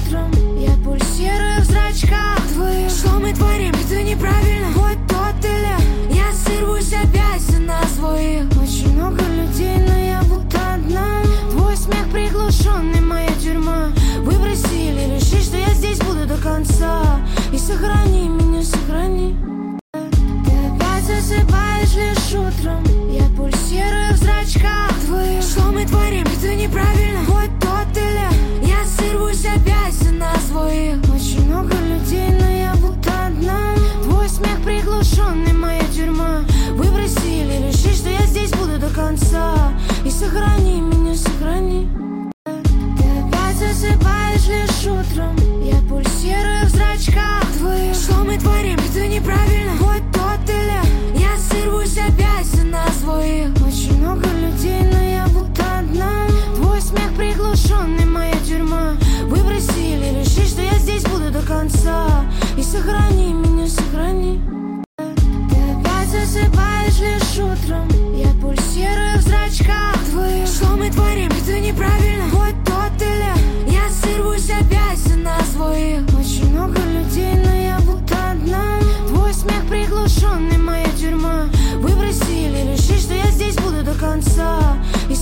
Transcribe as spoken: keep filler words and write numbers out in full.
утром. Я пульсирую в зрачках твоих. Что мы творим, это неправильно. Вот тот или я сорвусь опять за нас двоих. Очень много людей, но я будто одна. Твой смех приглушенный, моя тюрьма. Выбросили, решили, что я здесь буду до конца. И сохрани меня, сохрани. Ты опять засыпаешь лишь утром. Я пульсирую в зрачках твоих. Что мы творим, это неправильно. Вот тот или я сорвусь опять за нас двоих. Очень много людей, но я будто одна. Твой смех приглушенный, моя тюрьма. Выбросили, решили, что я здесь буду до конца. И сохрани меня, сохрани. Ты опять засыпаешь лишь утром. Я пульсирую в зрачках твоих. Что мы творим, это неправильно. Вот тот или я сорвусь опять за нас двоих. Очень много людей, но я будто одна. Твой смех приглушенный, моя тюрьма. Выбросили, решили, что я здесь буду до конца. И сохрани